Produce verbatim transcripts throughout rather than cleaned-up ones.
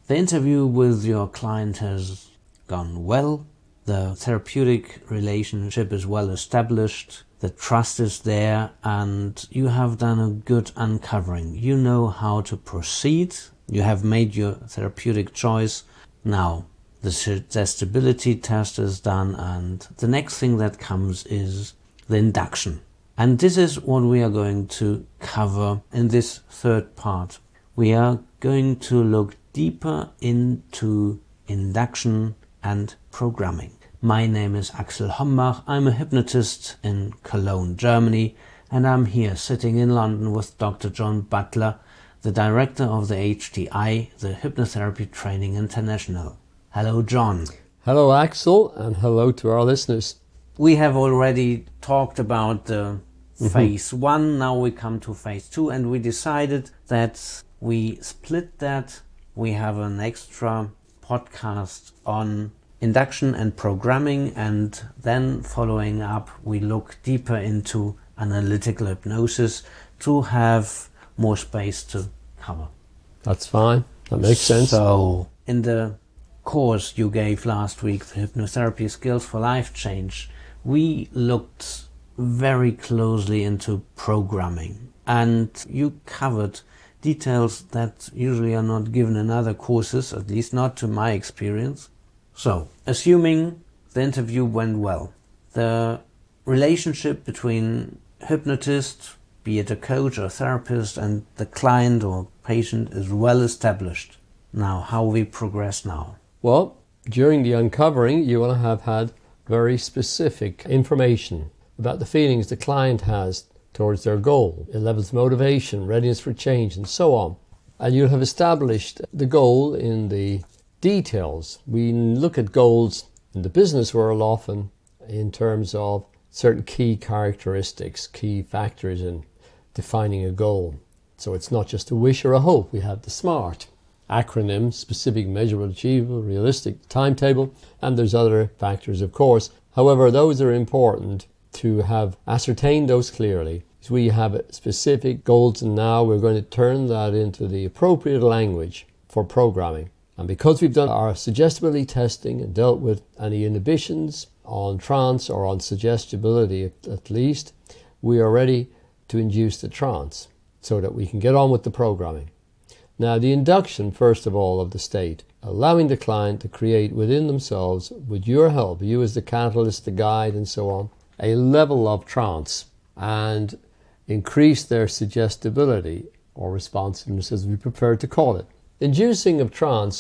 The interview with your client has gone well. The therapeutic relationship is well established. The trust is there, and you have done a good uncovering. You know how to proceed. You have made your therapeutic choice. Now, the suggestibility test is done, and the next thing that comes is the induction. And this is what we are going to cover in this third part. We are going to look deeper into induction and programming. My name is Axel Hombach. I'm a hypnotist in Cologne, Germany, and I'm here sitting in London with Doctor John Butler, the director of the H T I, the Hypnotherapy Training International. Hello, John. Hello, Axel, and hello to our listeners. We have already talked about the Mm-hmm. phase one. Now we come to phase two, and we decided that we split that. We have an extra podcast on induction and programming, and then following up we look deeper into analytical hypnosis to have more space to cover. That's fine. That makes sense. So in the course you gave last week, the Hypnotherapy Skills for Life Change, we looked very closely into programming, and you covered details that usually are not given in other courses, at least not to my experience. So, assuming the interview went well, the relationship between hypnotist, be it a coach or therapist, and the client or patient is well established. Now, how we progress now? Well, during the uncovering, you will have had very specific information about the feelings the client has towards their goal, it levels of motivation, readiness for change, and so on. And you'll have established the goal in the details. We look at goals in the business world often in terms of certain key characteristics, key factors in defining a goal. So it's not just a wish or a hope. We have the SMART acronym: specific, measurable, achievable, realistic, timetable, and there's other factors, of course. However, those are important to have ascertained those clearly. So we have specific goals, and now we're going to turn that into the appropriate language for programming. And because we've done our suggestibility testing and dealt with any inhibitions on trance or on suggestibility at, at least, we are ready to induce the trance so that we can get on with the programming. Now, the induction, first of all, of the state, allowing the client to create within themselves, with your help, you as the catalyst, the guide, and so on, a level of trance and increase their suggestibility or responsiveness, as we prefer to call it. Inducing of trance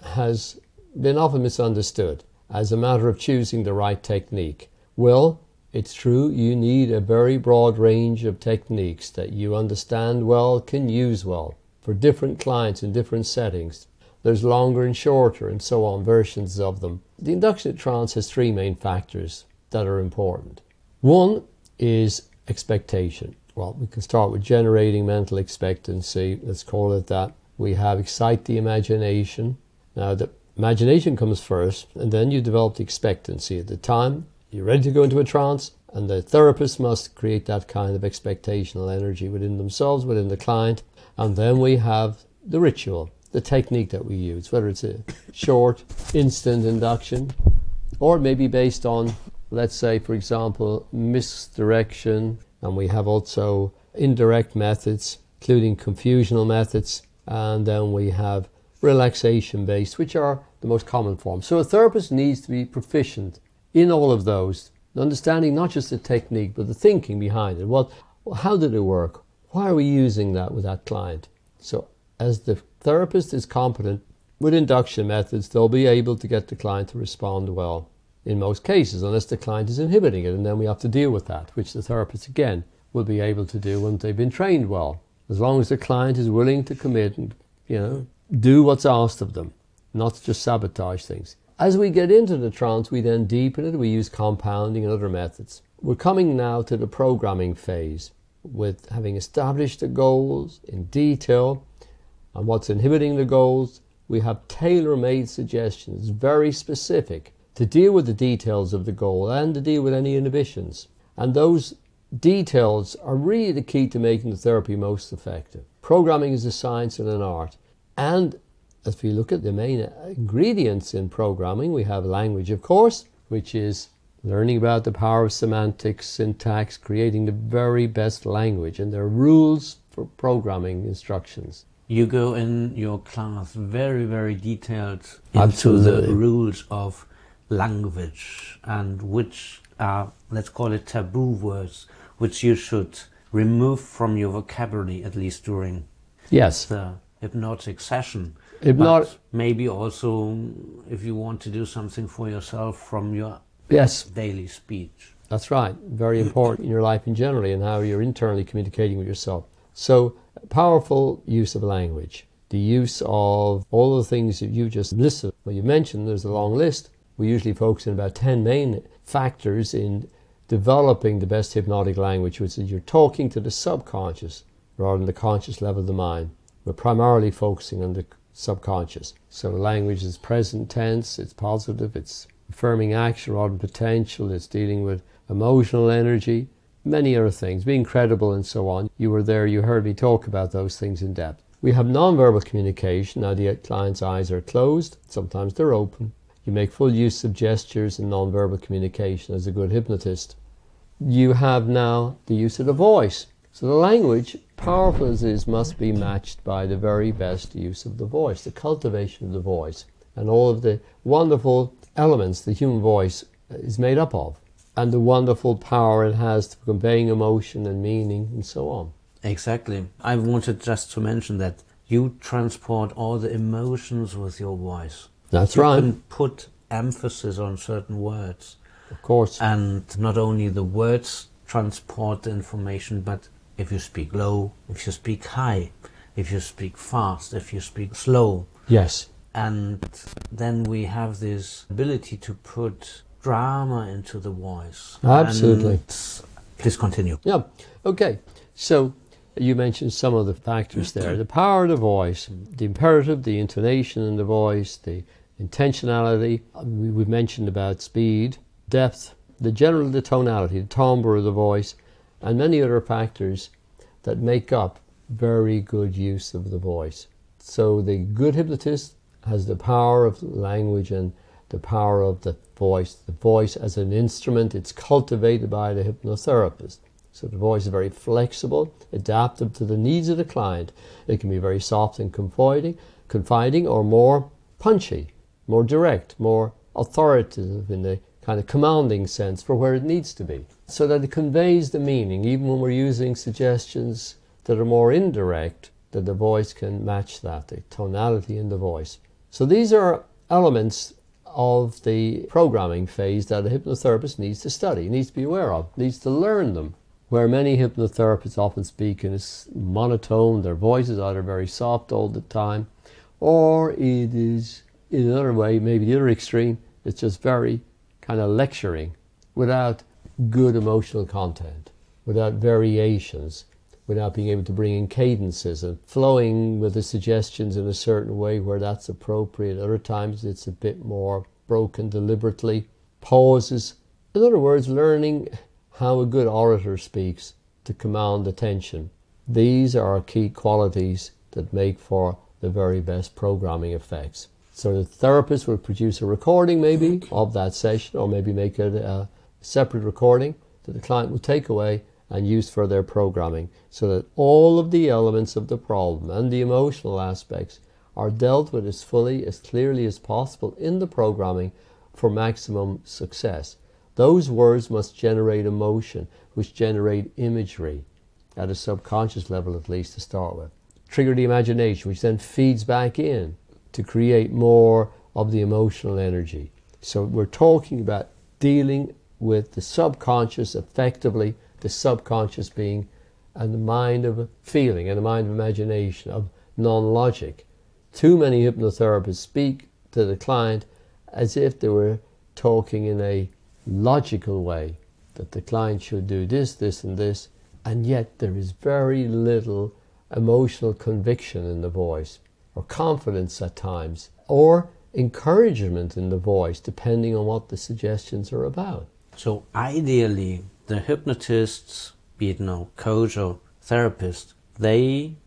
has been often misunderstood as a matter of choosing the right technique. Well, it's true, you need a very broad range of techniques that you understand well, can use well, for different clients in different settings. There's longer and shorter and so on versions of them. The induction of trance has three main factors that are important. One is expectation. Well, we can start with generating mental expectancy, let's call it that. We have excite the imagination. Now, the imagination comes first, and then you develop the expectancy. At the time you're ready to go into a trance, and the therapist must create that kind of expectational energy within themselves, within the client. And then we have the ritual, the technique that we use, whether it's a short, instant induction, or it may be based on, let's say, for example, misdirection. And we have also indirect methods, including confusional methods. And then we have relaxation-based, which are the most common forms. So a therapist needs to be proficient in all of those, understanding not just the technique, but the thinking behind it. What, how did it work? Why are we using that with that client? So as the therapist is competent with induction methods, they'll be able to get the client to respond well in most cases, unless the client is inhibiting it, and then we have to deal with that, which the therapist, again, will be able to do when they've been trained well. As long as the client is willing to commit and, you know, do what's asked of them, not just sabotage things. As we get into the trance, we then deepen it. We use compounding and other methods. We're coming now to the programming phase, with having established the goals in detail and what's inhibiting the goals. We have tailor-made suggestions, very specific, to deal with the details of the goal and to deal with any inhibitions. And those details are really the key to making the therapy most effective. Programming is a science and an art. And If we look at the main ingredients in programming, we have language, of course, which is learning about the power of semantics, syntax, creating the very best language, and there are rules for programming instructions. You go in your class very, very detailed into Absolutely. the rules of language and which are, let's call it taboo words, which you should remove from your vocabulary, at least during Yes. the hypnotic session. Hypnot- but maybe also if you want to do something for yourself from your Yes, daily speech. that's right. Very important in your life in general and how you're internally communicating with yourself. So, powerful use of language. The use of all the things that you just listed. Well, you mentioned there's a long list. We usually focus on about ten main factors in developing the best hypnotic language, which is you're talking to the subconscious rather than the conscious level of the mind. We're primarily focusing on the subconscious. So language is present tense, it's positive, it's affirming action rather than potential, it's dealing with emotional energy, many other things, being credible and so on. You were there, you heard me talk about those things in depth. We have non-verbal communication. Now the client's eyes are closed, sometimes they're open. You make full use of gestures and non-verbal communication as a good hypnotist. You have now the use of the voice. So the language, powerful as it is, must be matched by the very best use of the voice, the cultivation of the voice, and all of the wonderful elements the human voice is made up of, and the wonderful power it has for conveying emotion and meaning and so on. Exactly. I wanted just to mention that you transport all the emotions with your voice. That's you right. You can put emphasis on certain words. Of course. And not only the words transport the information, but if you speak low, if you speak high, if you speak fast, if you speak slow. Yes. And then we have this ability to put drama into the voice. Absolutely. And please continue. Yeah. Okay. So you mentioned some of the factors there. The power of the voice, the imperative, the intonation in the voice, the intentionality. We've mentioned about speed, depth, the general, the tonality, the timbre of the voice, and many other factors that make up very good use of the voice. So the good hypnotist has the power of language and the power of the voice. The voice as an instrument, it's cultivated by the hypnotherapist. So the voice is very flexible, adaptive to the needs of the client. It can be very soft and confiding, confiding or more punchy, more direct, more authoritative in the kind of commanding sense for where it needs to be. So that it conveys the meaning, even when we're using suggestions that are more indirect, that the voice can match that, the tonality in the voice. So these are elements of the programming phase that a hypnotherapist needs to study, needs to be aware of, needs to learn them. Where many hypnotherapists often speak in a monotone, their voice is either very soft all the time, or it is, in another way, maybe the other extreme, it's just very kind of lecturing without good emotional content, without variations, without being able to bring in cadences and flowing with the suggestions in a certain way where that's appropriate. Other times it's a bit more broken deliberately, pauses. In other words, learning how a good orator speaks to command attention. These are key qualities that make for the very best programming effects. So the therapist will produce a recording maybe of that session, or maybe make it a separate recording that the client will take away and use for their programming, so that all of the elements of the problem and the emotional aspects are dealt with as fully, as clearly as possible in the programming for maximum success. Those words must generate emotion, which generate imagery, at a subconscious level at least to start with. Trigger the imagination, which then feeds back in to create more of the emotional energy. So we're talking about dealing with the subconscious effectively, the subconscious being and the mind of feeling and the mind of imagination, of non-logic. Too many hypnotherapists speak to the client as if they were talking in a logical way, that the client should do this, this and this, and yet there is very little emotional conviction in the voice, or confidence at times, or encouragement in the voice, depending on what the suggestions are about. So ideally, the hypnotists, be it no coach or therapist, they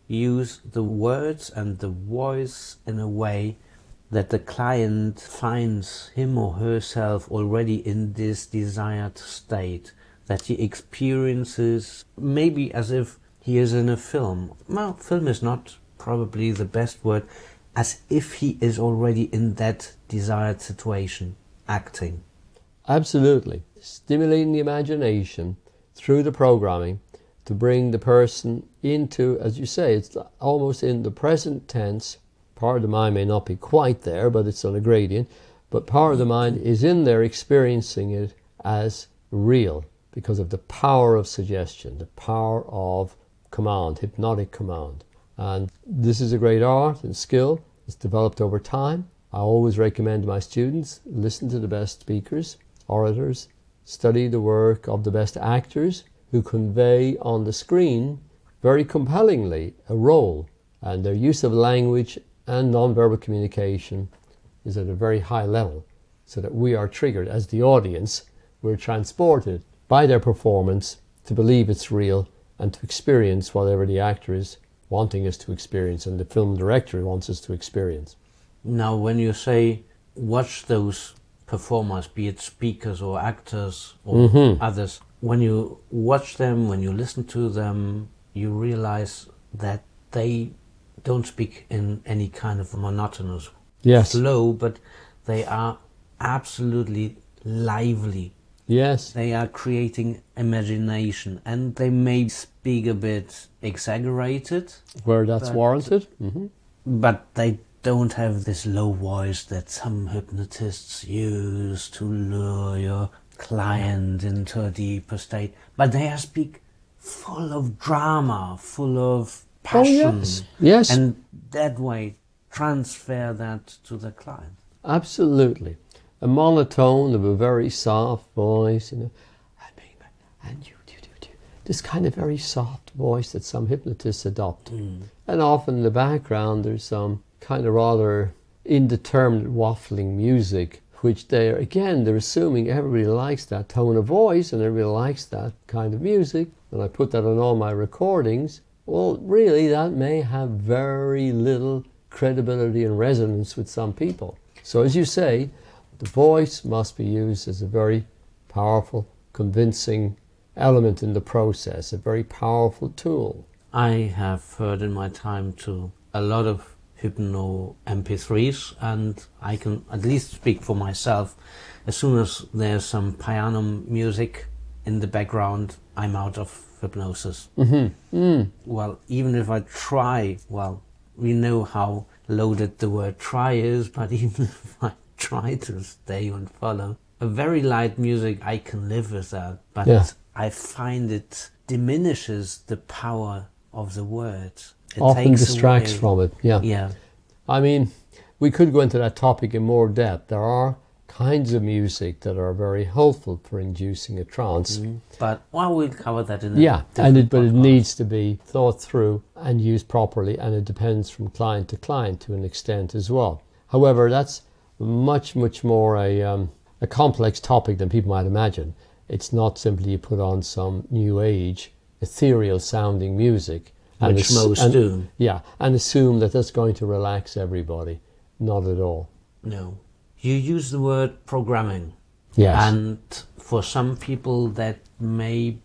use the words and the voice in a way that the client finds him or herself already in this desired state, that he experiences maybe as if he is in a film. Well, film is not probably the best word, as if he is already in that desired situation, acting. Absolutely. Stimulating the imagination through the programming to bring the person into, as you say, it's almost in the present tense. Part of the mind may not be quite there, but it's on a gradient. But part of the mind is in there experiencing it as real because of the power of suggestion, the power of command, hypnotic command. And this is a great art and skill. It's developed over time. I always recommend my students listen to the best speakers, orators, study the work of the best actors who convey on the screen very compellingly a role, and their use of language and non-verbal communication is at a very high level, so that we are triggered as the audience. We're transported by their performance to believe it's real and to experience whatever the actor is wanting us to experience and the film director wants us to experience. Now, when you say watch those performers, be it speakers or actors or mm-hmm. others, when you watch them, when you listen to them, you realize that they don't speak in any kind of monotonous yes. flow, but they are absolutely lively. Yes. They are creating imagination, and they may speak a bit exaggerated. Where that's but, warranted. Mm-hmm. But they don't have this low voice that some hypnotists use to lure your client into a deeper state. But they are speak full of drama, full of passion. Oh, yes. Yes. And that way transfer that to the client. Absolutely. A monotone of a very soft voice, you know, and you, you, you, you, this kind of very soft voice that some hypnotists adopt. Mm. And often in the background there's some kind of rather indeterminate waffling music, which they're, again, they're assuming everybody likes that tone of voice and everybody likes that kind of music, and I put that on all my recordings. Well, really, that may have very little credibility and resonance with some people. So as you say, the voice must be used as a very powerful, convincing element in the process, a very powerful tool. I have heard in my time to a lot of hypno M P threes, and I can at least speak for myself. As soon as there's some piano music in the background, I'm out of hypnosis. Mm-hmm. Mm. Well, even if I try, well, we know how loaded the word try is, but even if I try to stay and follow a very light music, I can live with that. But yeah. I find it diminishes the power of the words. It often takes distracts away. from it. Yeah. Yeah. I mean, we could go into that topic in more depth. There are kinds of music that are very helpful for inducing a trance. Mm. But well, we'll cover that in a yeah, and it, but podcast. It needs to be thought through and used properly, and it depends from client to client to an extent as well. However, that's much, much more a um, a complex topic than people might imagine. It's not simply you put on some new age, ethereal sounding music. Which ass- most and, do. Yeah, and assume that that's going to relax everybody. Not at all. No. You use the word programming. Yes. And for some people that may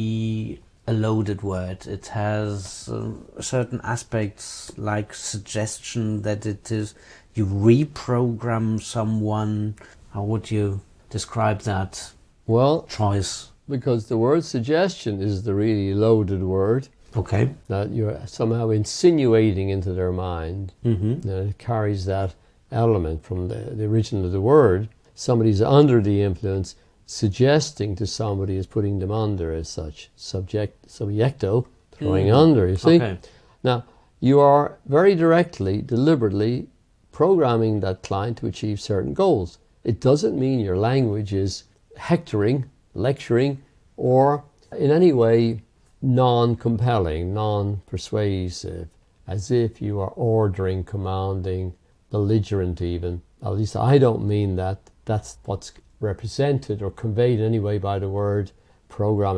be a loaded word. It has um, certain aspects like suggestion, that it is, you reprogram someone. How would you describe that Well, choice? because the word suggestion is the really loaded word. Okay. That you're somehow insinuating into their mind. Mm-hmm. And it carries that element from the, the origin of the word. Somebody's under the influence, suggesting to somebody is putting them under as such. Subject, subjecto, throwing Mm. under, you see? Okay. Now, you are very directly, deliberately programming that client to achieve certain goals. It doesn't mean your language is hectoring, lecturing, or in any way non-compelling, non-persuasive, as if you are ordering, commanding, belligerent even. At least I don't mean that. That's what's represented or conveyed anyway by the word programming.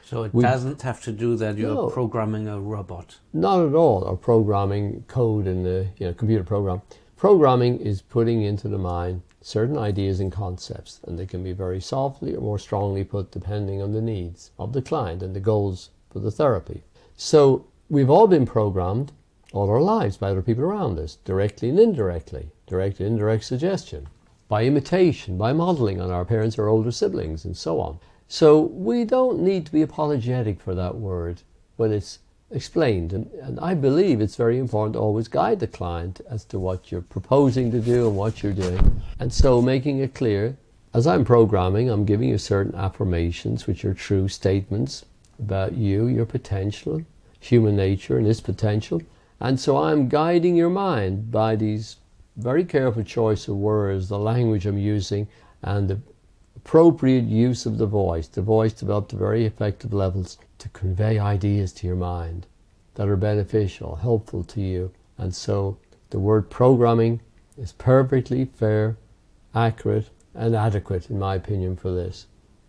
So it We- doesn't have to do that you're No. programming a robot. Not at all, or programming code in the you know, computer program. Programming is putting into the mind certain ideas and concepts, and they can be very softly or more strongly put depending on the needs of the client and the goals for the therapy. So we've all been programmed all our lives by other people around us, directly and indirectly, direct and indirect suggestion, by imitation, by modeling on our parents or older siblings, and so on. So we don't need to be apologetic for that word when it's explained. And, and I believe it's very important to always guide the client as to what you're proposing to do and what you're doing. And so making it clear, as I'm programming, I'm giving you certain affirmations, which are true statements about you, your potential, human nature and its potential. And so I'm guiding your mind by these very careful choice of words, the language I'm using, and the appropriate use of the voice. The voice developed to very effective levels to convey ideas to your mind that are beneficial, helpful to you. And so the word programming is perfectly fair, accurate, and adequate, in my opinion, for this.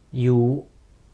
You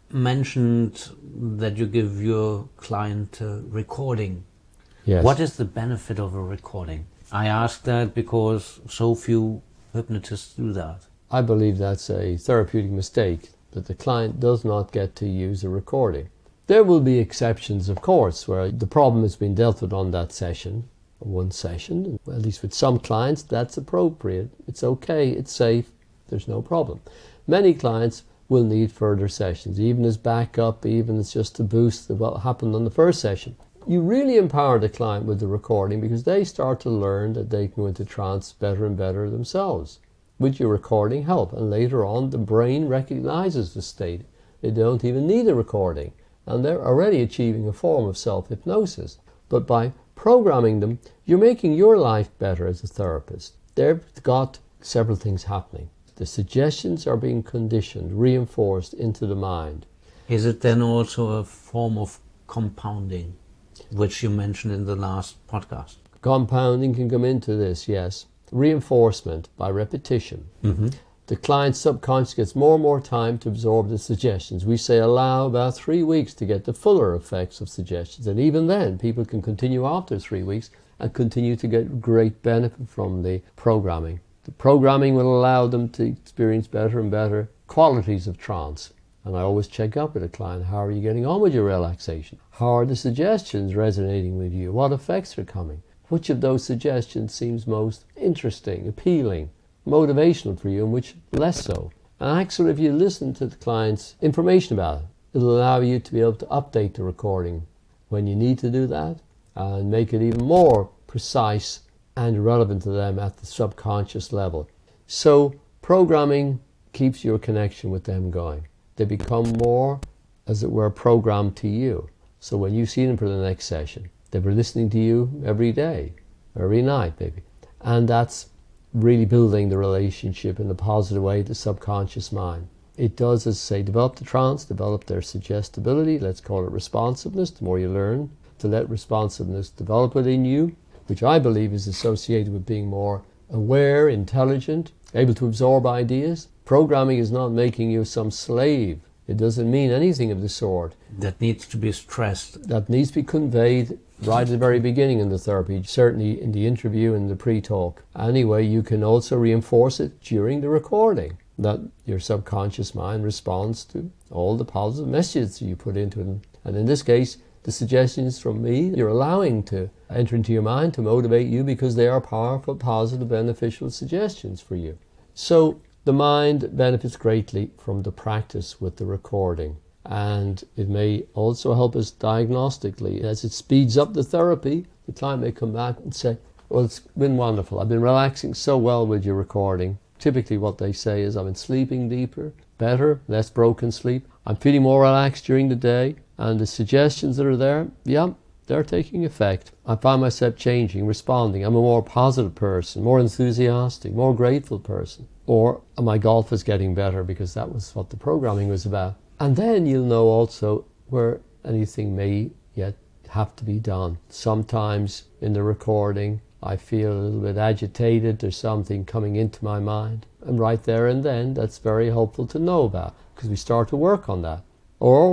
mentioned that you give your client a recording. Yes. What is the benefit of a recording? I ask that because so few hypnotists do that. I believe that's a therapeutic mistake, that the client does not get to use a recording. There will be exceptions, of course, where the problem has been dealt with on that session, one session. At least with some clients, that's appropriate. It's okay, it's safe, there's no problem. Many clients will need further sessions, even as backup, even as just to boost what happened on the first session. You really empower the client with the recording because they start to learn that they can go into trance better and better themselves. With your recording help, and later on the brain recognizes the state. They don't even need a recording, and they're already achieving a form of self-hypnosis. But by programming them, you're making your life better as a therapist. They've got several things happening. The suggestions are being conditioned, reinforced into the mind. Is it then also a form of compounding, which you mentioned in the last podcast? Compounding can come into this, yes. Reinforcement by repetition. Mm-hmm. The client's subconscious gets more and more time to absorb the suggestions. We say allow about three weeks to get the fuller effects of suggestions. And even then, people can continue after three weeks and continue to get great benefit from the programming. The programming will allow them to experience better and better qualities of trance. And I always check up with a client, how are you getting on with your relaxation? How are the suggestions resonating with you? What effects are coming? Which of those suggestions seems most interesting, appealing, motivational for you, and which less so? And actually, if you listen to the client's information about it, it'll allow you to be able to update the recording when you need to do that and make it even more precise and relevant to them at the subconscious level. So programming keeps your connection with them going. They become more, as it were, programmed to you. So when you see them for the next session, they were listening to you every day, every night maybe. And that's really building the relationship in a positive way, the subconscious mind. It does, as I say, develop the trance, develop their suggestibility, let's call it responsiveness. The more you learn to let responsiveness develop within you, which I believe is associated with being more aware, intelligent, able to absorb ideas. Programming is not making you some slave. It doesn't mean anything of the sort. That needs to be stressed. That needs to be conveyed right at the very beginning in the therapy, certainly in the interview and the pre-talk. Anyway, you can also reinforce it during the recording, that your subconscious mind responds to all the positive messages you put into it. And in this case, the suggestions from me, you're allowing to enter into your mind to motivate you because they are powerful, positive, beneficial suggestions for you. So the mind benefits greatly from the practice with the recording, and it may also help us diagnostically. As it speeds up the therapy, the client may come back and say, well, it's been wonderful. I've been relaxing so well with your recording. Typically what they say is, I've been sleeping deeper, better, less broken sleep. I'm feeling more relaxed during the day, and the suggestions that are there, yeah, they're taking effect. I find myself changing, responding. I'm a more positive person, more enthusiastic, more grateful person. Or my golf is getting better because that was what the programming was about. And then you'll know also where anything may yet have to be done. Sometimes in the recording, I feel a little bit agitated. There's something coming into my mind. And right there and then, that's very helpful to know about because we start to work on that. Or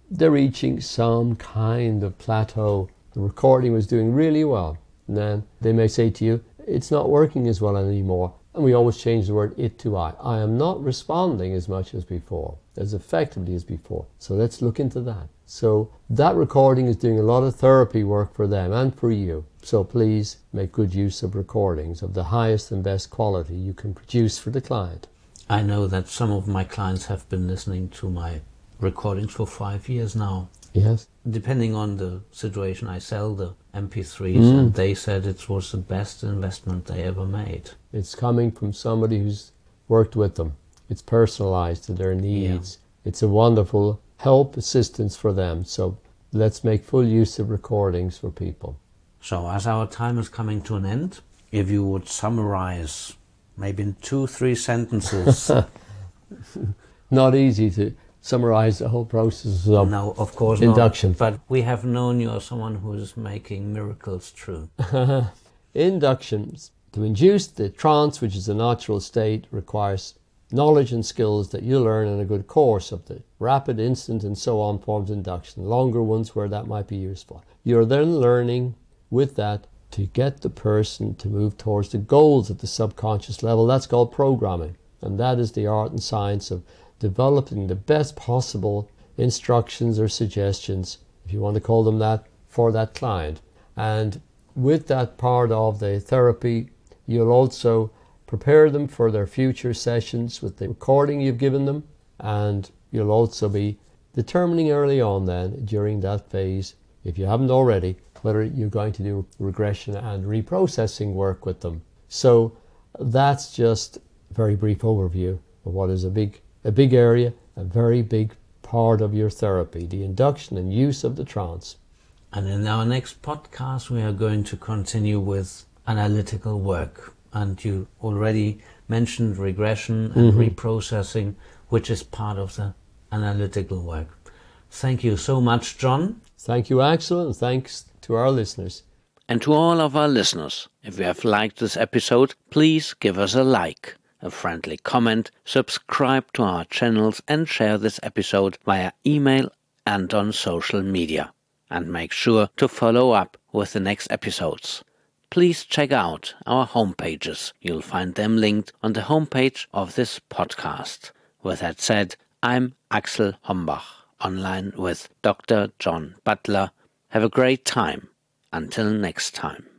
they're reaching some kind of plateau. The recording was doing really well. And then they may say to you, it's not working as well anymore. And we always change the word it to I. I am not responding as much as before, as effectively as before. So let's look into that. So that recording is doing a lot of therapy work for them and for you. So please make good use of recordings of the highest and best quality you can produce for the client. I know that some of my clients have been listening to my recordings for five years now. Yes. Depending on the situation, I sell the M P threes, Mm. and they said it was the best investment they ever made. It's coming from somebody who's worked with them. It's personalized to their needs. Yeah. It's a wonderful help, assistance for them. So let's make full use of recordings for people. So as our time is coming to an end, if you would summarize maybe in two, three sentences. Not easy to summarize the whole process of no, of course induction. Not, but we have known you as someone who is making miracles true. Inductions. To induce the trance, which is a natural state, requires knowledge and skills that you learn in a good course of the rapid, instant, and so on forms of induction. Longer ones where that might be useful. You're then learning with that to get the person to move towards the goals at the subconscious level. That's called programming. And that is the art and science of developing the best possible instructions or suggestions, if you want to call them that, for that client. And with that part of the therapy, you'll also prepare them for their future sessions with the recording you've given them, and you'll also be determining early on then, during that phase, if you haven't already, whether you're going to do regression and reprocessing work with them. So that's just a very brief overview of what is a big, a big area, a very big part of your therapy, the induction and use of the trance. And in our next podcast, we are going to continue with analytical work. And you already mentioned regression and mm-hmm. reprocessing, which is part of the analytical work. Thank you so much, John. Thank you, Axel, and thanks to our listeners. And to all of our listeners, if you have liked this episode, please give us a like, a friendly comment, subscribe to our channels, and share this episode via email and on social media. And make sure to follow up with the next episodes. Please check out our homepages. You'll find them linked on the homepage of this podcast. With that said, I'm Axel Hombach, online with Doctor John Butler. Have a great time. Until next time.